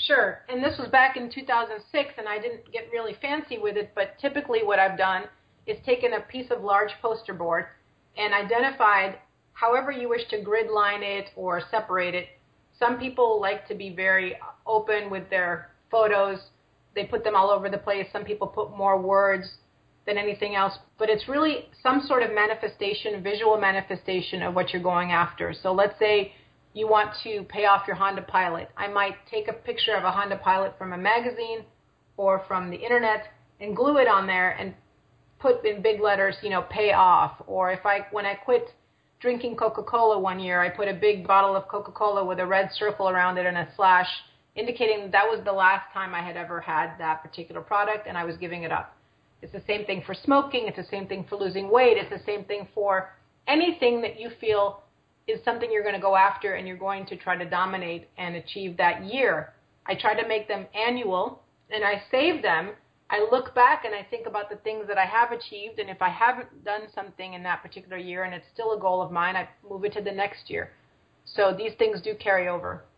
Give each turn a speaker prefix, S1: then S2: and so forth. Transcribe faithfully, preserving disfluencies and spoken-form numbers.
S1: Sure. And this was back in two thousand six, and I didn't get really fancy with it, but typically what I've done is taken a piece of large poster board and identified however you wish to grid line it or separate it. Some people like to be very open with their photos. They put them all over the place. Some people put more words than anything else. But it's really some sort of manifestation, visual manifestation of what you're going after. So let's say you want to pay off your Honda Pilot. I might take a picture of a Honda Pilot from a magazine or from the internet and glue it on there and put in big letters, you know, pay off. Or if I, when I quit drinking Coca-Cola one year, I put a big bottle of Coca-Cola with a red circle around it and a slash, indicating that, that was the last time I had ever had that particular product and I was giving it up. It's the same thing for smoking. It's the same thing for losing weight. It's the same thing for anything that you feel is something you're going to go after and you're going to try to dominate and achieve that year. I try to make them annual, and I save them. I look back and I think about the things that I have achieved, and if I haven't done something in that particular year and it's still a goal of mine, I move it to the next year. So these things do carry over.